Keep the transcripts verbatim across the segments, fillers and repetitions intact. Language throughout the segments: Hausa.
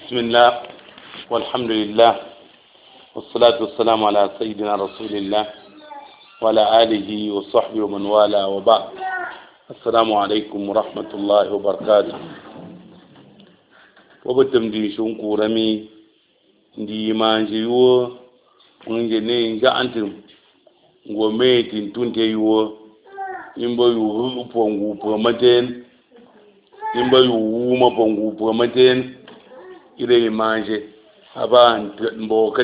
بسم الله والحمد لله والصلاة والسلام على سيدنا رسول الله وعلى آله وصحبه ومن والاه وبعد. السلام عليكم ورحمة الله وبركاته. وبتم دي شون كورمي دي مانجيو ونجني جانتم وميتين تونتيو imbo yu pongu promaten imbo yu wuma pongu promaten ire manje aban mbokat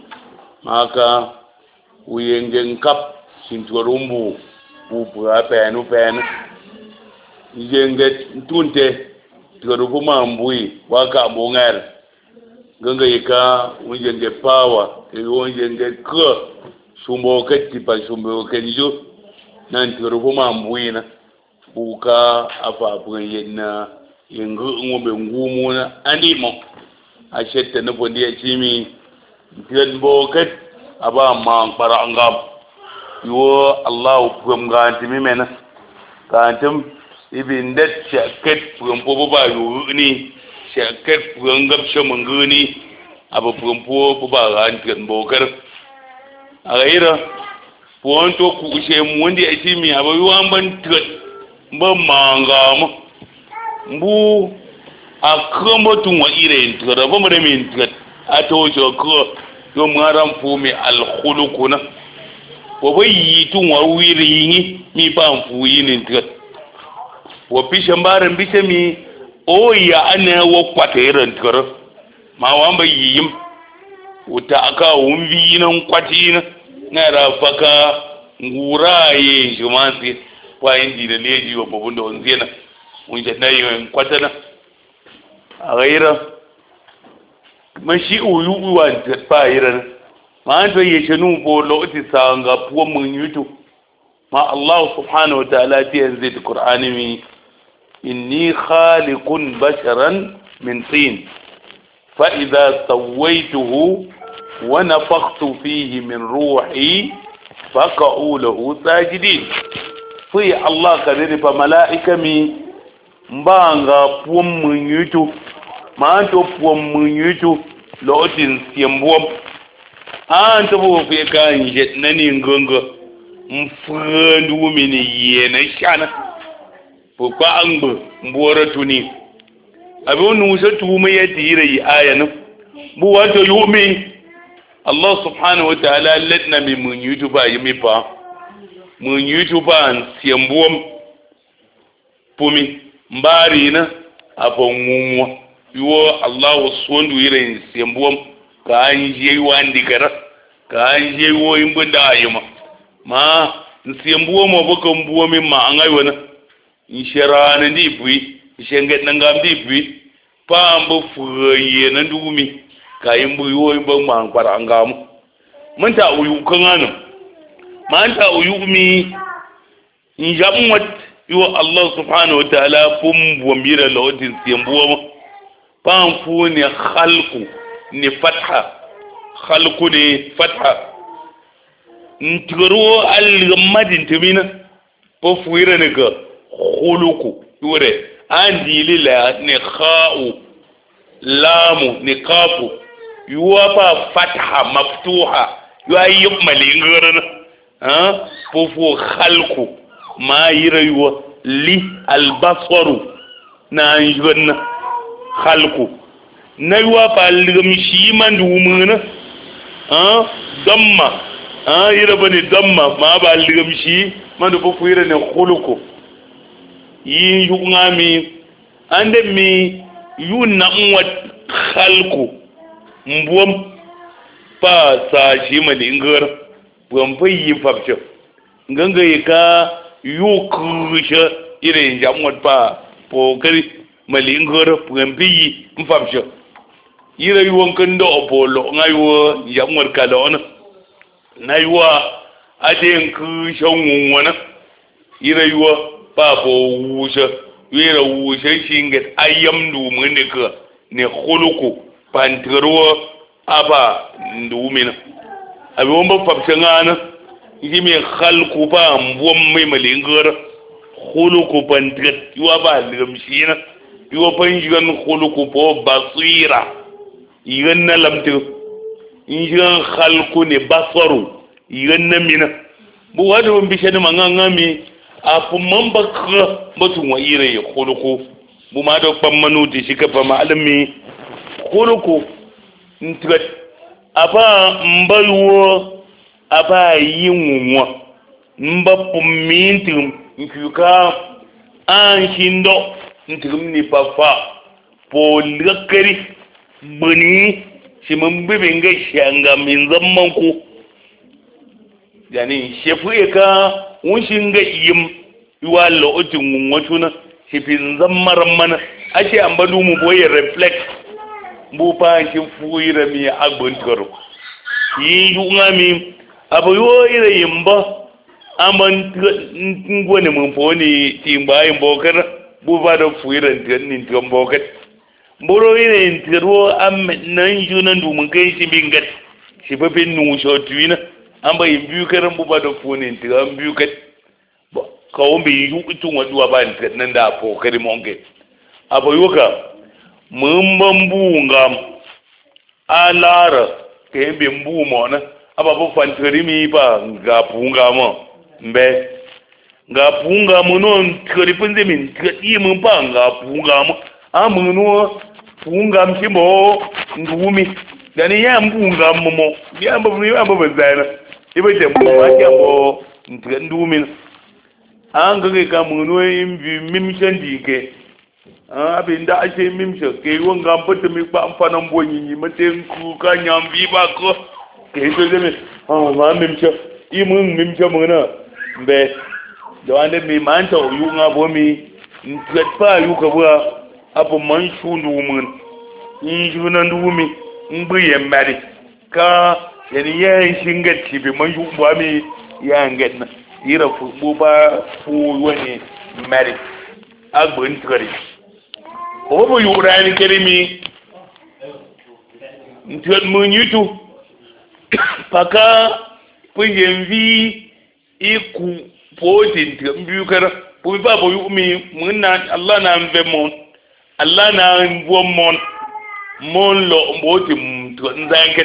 maka uyengen kap sintorumbu upu apenu pen yenget tunte torubu mambui waka bongar ganga yika uyenge power uyenge ko sumbokat tipa sumbokat jo nan torubu mambuina buka apa buyena yengu ngombe ngumuna andimo ashette na bondi achimi tiyan bokat aba mang para angam yo allah pum ganti mimena kantum ibin dat shakat pum po ba yu ni shakat pum gab shomanguni aba pum po ba ganti bokar agaira ponto ku she mundi achimi aba yuan ban tat ba mangam mbu akambo tun wa ire ntara ba mare min tat ato joko yo maram fu mi al khuluquna wa bayi tun wa wiri yi mi ban fu yin tat wa pishambaran bisami o ya ana wa kwatere ntara ma wa ba yiyim uta aka wumbi nan kwatina na rafaka nguraye jumansi wa indi da leji wa babunda onzena unje nayi kwatana a gaira mashi uyu uwa da fayira ma an to yeshe nu bo loti sanga puwa mun yutu ma Allah subhanahu wa ta'ala ti yanzu da Qur'ani mi inni khaliqun basharan min tin fa idha sawaituhu wa nafakhtu fihi min ruhi faqa'u lahu sajidin fi Allah kadiri fa malaika mi mbanga puwa mun yutu ma to puwa mun yutu lotin siembuam an to bo fi kan jet nani ngongo mfundu mini yena shana po kwa angbo mbora tuni abunu sa tuma yatire yi ayanu bu wato yumi Allah subhanahu wa ta'ala ladna mi mun yutu ba yimi pa mun yutu ba siembuam pumi mbari na abon munwa yo Allah sondu ire siembuam ka anje wandi gara ka anje wo imbunda ayuma ma siembuam oboko mbuomi ma angai wana inshirana ndi bui ishenget nanga ndi bui pambo fuye na ndumi ka imbu yo imbo man para ngamu manta uyu kanano manta uyu mi injamwat yo Allah subhanahu wa ta'ala pum bombira lodin siembuam pam fu ni khalqu ni fatha khalqu ni fatha ntoro al madin tumina po fuira ne ga khuluqu yure andi lila ni kha'u lamu ni qafu yuwa pa fatha maftuha yuwa yub malingana ha po fu khalqu ma yira yuwa li albasaru na yunna khalqu na yuwa pa ligam shi man dumuna ha damma ha yira bane damma ma ba ligam shi man do fu yira ne khuluqu yi yungami ande mi yunna wat khalqu mbuam pa sa shi malingar buam fa yi fabcho nganga yika yukusha ire jamot pa po kari malingar buam bi mfabcho ire yuwan kando opolo ngayo jamot kalona naiwa aden ku shawuna ire yuwa pa po wusha ire wusha shinget ayam du muneka ne khuluku pantro aba ndumina abi womba fabchangana yimi khalqu ba mbom mai malingar khuluku pantret yuwa ba limshina yuwa panjigan khuluku po basira igan na lamte injigan khalqu ne basaru igan na mina bu wado bishe da mangangami afu mamba ka batun wa ire khuluqu bu ma do pamanu ti shika pa malami khuluqu ntgat aba mbaywo aba yinwa mba pumintum nkuka an hindo ntigum ni papa po lakari bani shi mun bibe nga shanga min zaman ku yani shefu eka wunshin ga yim yuwa lo'otin watuna shi fin zammar mana ake ambalu mu boye reflect bu pa shi fuira mi agbon toro yi yunga mi abu yo ire yimba aman ngone mun foni timba yin bokar bu ba da fuira tin tin bokat mboro ire ntiro am nan junan du mun kai shi bingat shi fa bin nu sho tuina an bai biyu karan bu ba da foni tin an biyu kat ka won bi yu tun waduwa ba nan da fokari monge abayoka mun bambu ngam alara ke bi mbu mona ababu fantari mi ba ga punga mo mbe ga punga mo non tkari punze min tkati mun pa ga punga mo amuno punga mtimo ngumi dani ya mpunga mo ya mbu ya mbu bazana ibe je mbu ma ya mo ndumi an ga ga muno imbi mimshan dike abin da ake mimsha ke yiwon gambata mai ba amfanin bonyi yi matsayin kuka nyambi ba ko ke yi soje mai ah ma mimsha imun mimsha muna mbe da wanda mai manta oyu nga bo mi ntwetpa yu ka bua abu man shundu mun injunan dumi mbi yemmari ka yani yayin shingat tibi man yu bo mi ya ngatna ira fu bo ba fu wani mari agbon tkari obo yurani kerimi ntwet munyitu paka puyenvi iku poti ntambiu kara pu ba bo yumi munna Allah na mvemon Allah na mbomon mon lo mboti mtu nzanke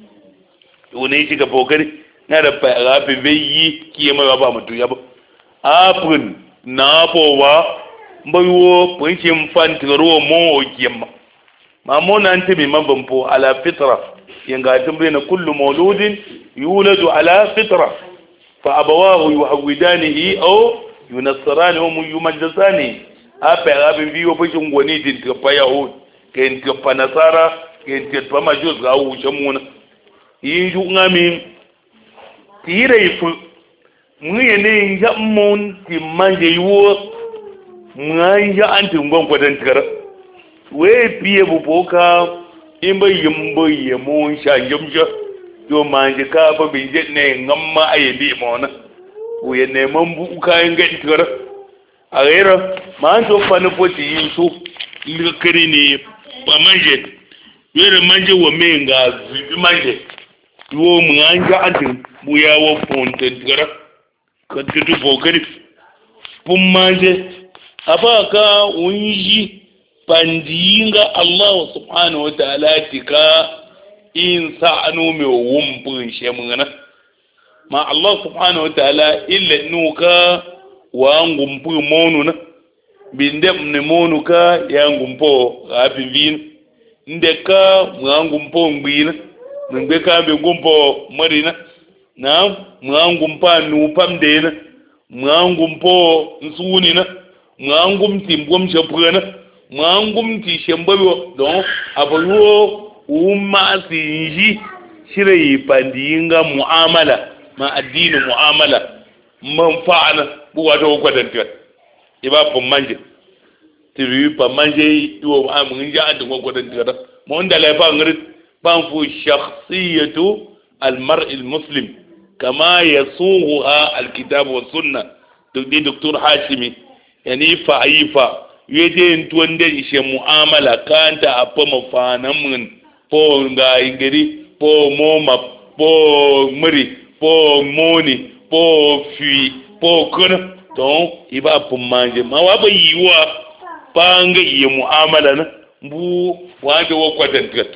woni shiga pokari na da pa ga be veyi kiyema ba mutu yabo apun na bowa mbayo punci mfantiro mo okiyama mamo nan timi mabampo ala fitra yanga tambina kullu mauludin yuladu ala fitra fa abawahu yuhawidanihi aw yunassirani wa yumajjasani apa abin biyo bashin goni din ta fa yahud ken ta fa nasara ken ta fa majus ga wuce muna yin ju ngami tire ifu mu yene jammun timanje yuwo mwanja anti ngon kwadan tigara we piye bu boka imba yimbo yemo sha yumja yo manje ka ba binje ne ngamma ayebi mona we ne mambu kayan gadi tigara agera man to fana poti yinsu likari ne ba manje yere manje wo menga zibi manje yo mwanja anti bu ya wo ponte tigara ka tutu bokari pum manje abaka unji pandinga Allah subhanahu wa ta'ala tika insa anu me wumpun shemuna ma Allah subhanahu wa ta'ala illa nuka wa ngumpu monuna binde ne monuka ya ngumpo abivin ndeka ngumpo ngbina ngbe be ngumpo marina na ngumpa nu pamdena ngumpo nsunina mwangum timbom chapwana mwangum ti shembayo don abayo umma sinji shirayi pandinga muamala ma addini muamala manfa'ana buwa to kwadanta iba pamanje tiru pamanje iwo amunja ando kwadanta mo ndala fa ngrit banfu shakhsiyatu almar'i almuslim kama yasuha alkitab wa sunnah di doktor Hashimi yani fa'ifa yede ntuonde ishe muamala kanta apa mafana mun po nga ingeri po moma po muri po moni po fi po kuna don iba pumanje ma waba yiwa panga yi muamala na bu wande wo kwadanta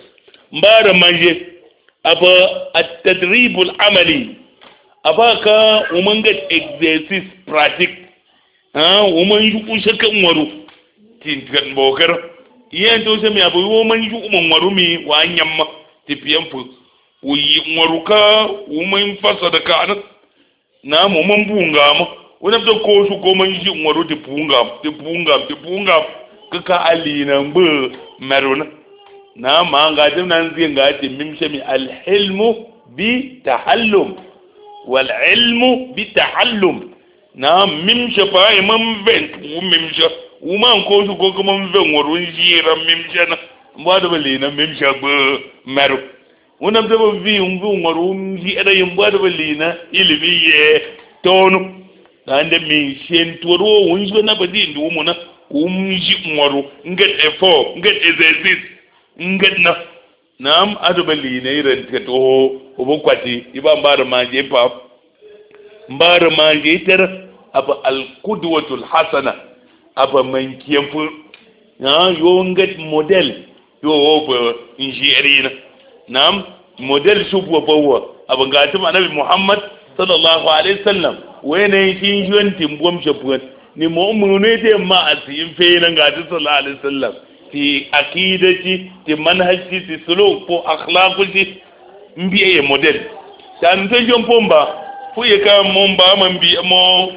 mbara manje aba at-tadribul amali aba ka umanga exercice pratique ha uman yu ushaka ngwaru tin kan bokar yen to se mi abu uman yu umman ngwaru mi wa nyamma tipiyan fu uyi ngwaru ka uman fasa da ka na mu man bunga ma wani da ko su ko man yi ngwaru ti bunga ti bunga ti bunga kaka ali na mbu meruna na ma ga jin nan zai ga ti mimshe mi al-hilmu bi tahallum wal ilmu bi tahallum na mimshe fa imam vent u mimshe u man ko su ko kuma ven ngwaru jira mimshe na mba da bale na mimshe bu meru wani da ba vi ngu ngwaru ji ada yin ba da bale na ilimi ye tonu ande mi shen toro wunjo na badi ndu mu na umji ngwaru nget efo nget exercice nget na nam adubali ne ran ka to obo kwati iba mbar manje pa mbar manje ter aba al qudwatul hasana aba man kiyamfu na yo nget model yo obo injierina nam model shubu bawa aba gatum annabi muhammad sallallahu alaihi wasallam wene kin juwan timbom shapuan ni mo mun te ma asin fe nan ga sallallahu alaihi wasallam ti akidati ti manhaji ti suluk po akhlaqi mbiye model tan te jom pomba fu ye ka momba man bi mo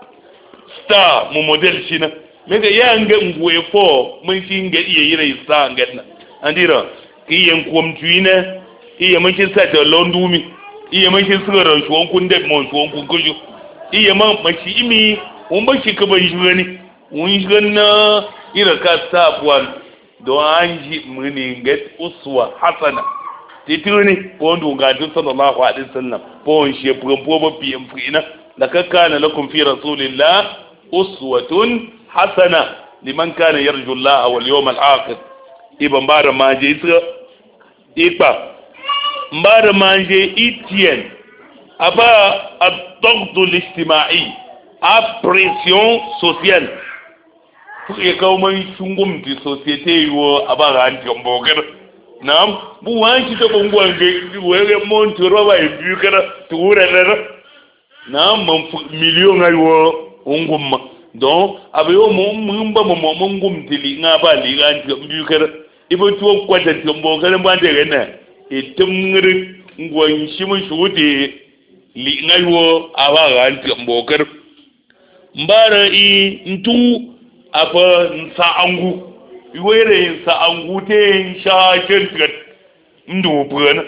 star mo model shina mega ya nga ngwe fo mun shi nga iye yire star ngatna andira iye kom tuina iye mun kin sa ta londumi iye mun kin sura shuwan kun de mon shuwan kun kuju iye man mashi imi un ba shi ka ban shigani un shiganna ira ka sabuwan don an ji muni get uswa hasana tituni ko ndu ga dun sallallahu alaihi wasallam ko on shi pugan po ba pm fina da ka kana lakum fi rasulillah uswatun hasana liman kana yarju Allah wal yawm al akhir iban bara manje ita ipa mbara manje itien aba ad-daghd al-ijtima'i a pression sociale pour que man chungum di société yo aba ran jomboger nam bu wanci to ko ngwange were mon to roba e bukara to wurere nam man million ayo ngumma donc abayo mo mumba mo mo ngum tili ngaba li ran bukara ibo to kwata jomboger mbande gena e tumngri ngwanci mun shude li ngayo aba ran jomboger mbara i ntu apa nsa angu iwere nsa angu te sha kengat ndu bwana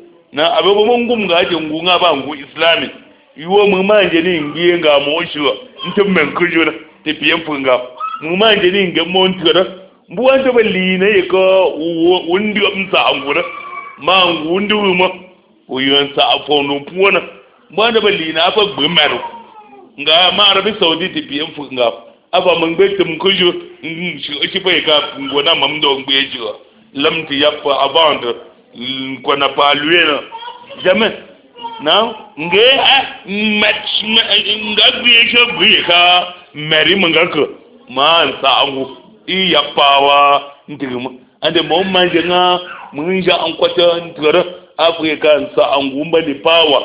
na abebo mongum ga je ngunga ba ngu islami iwo mu manje ni ngiye nga mo shiwa ntum men kujuna te piyen funga mu manje ni nge montira mbuwanta balli ne ko wundi nsa angu na ma ngundu mo uyon sa afonu puona mbanda balli na apa gbemeru nga ma arabi saudi ti piyen funga aba mun be tum kujo shi shi bai ka ngona mam do ngbe jiwa lam ti yap avant ko na pa luena jamais na nge match nga gbe je gbe ka meri manga ko man sa angu i yapawa ntiguma ande mo manje nga mun ja an kwata ntira afrika sa angu mbani power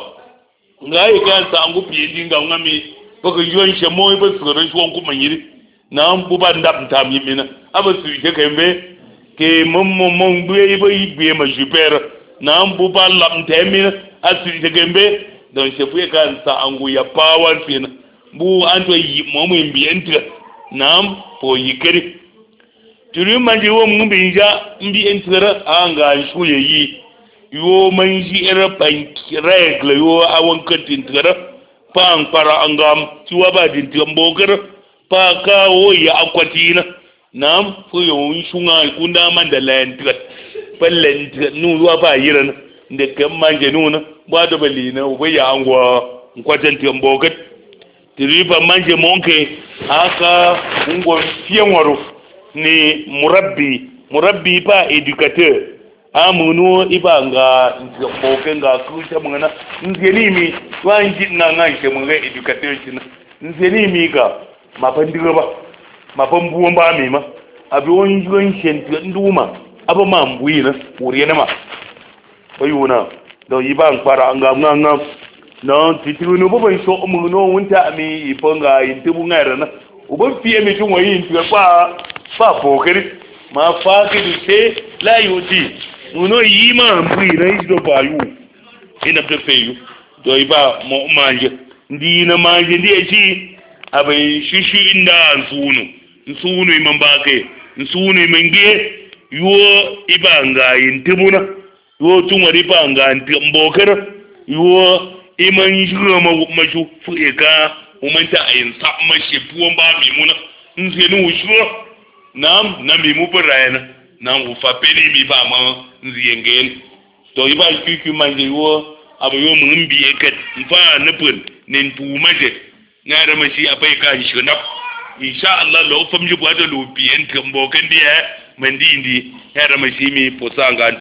nga yi kan sa angu piye dinga ngami baka yuwan shi mo ba su ran shuwan kuma yiri na bu ba ndap tam yimina aba su ke kembe ke mom mom mom buye ba yibe ma super na bu ba lam temina asu ke kembe don se fuye kan sa angu ya power fina bu anto yi mo mo mbienta na po yikeri turi manje wo mun binja mbi entira anga shuye yi yo manji era pan regle yo awon katin tira pan para angam tuwa ba din tambogar pa ka wo ya akwatina nam fu yo shunga kunda man da lentrat pallen nu ruwa ba yiran da kan manje nuna ba da balina uba ya angwa kwatan tambogar tiriba manje monke aka ngwa fiyanwaro ni murabbi murabbi ba educateur amunu ibanga mboke nga kucha mwana nzeni mi wanji na nganche mwana educateur china nzeni mi ga mapandiga ba mapambuwa ba mi ma abi wonji wonshen nduma aba mambui na uri na ma bayuna do yiban para ngam ngam ngam no titiru no bo ban so mu no wunta ami iponga intibu ngara na uban fiye mi tun wayin tuga pa pa pokeri ma fa ke dite la yuti uno yima mbui na ido bayu ina preferu do iba mo manje ndi na manje ndi eji abai shishu inda nsunu nsunu imambake nsunu imangie yuo ibanga intibuna yuo tuma ibanga mbokera yuo iman shiro ma mashu fueka umanta ayin sa mashi puon ba mimuna nse nu shuro nam na mimu parayana nam ufa peli mi ba ma nziengen to iba kiki manje yuo abayo mun biye kat mfa napun nen pu maje ngara mashi abai ka shi na insha Allah lo famji bwa da lo biyen tambo kan dia mandi indi ya mashi mi posanga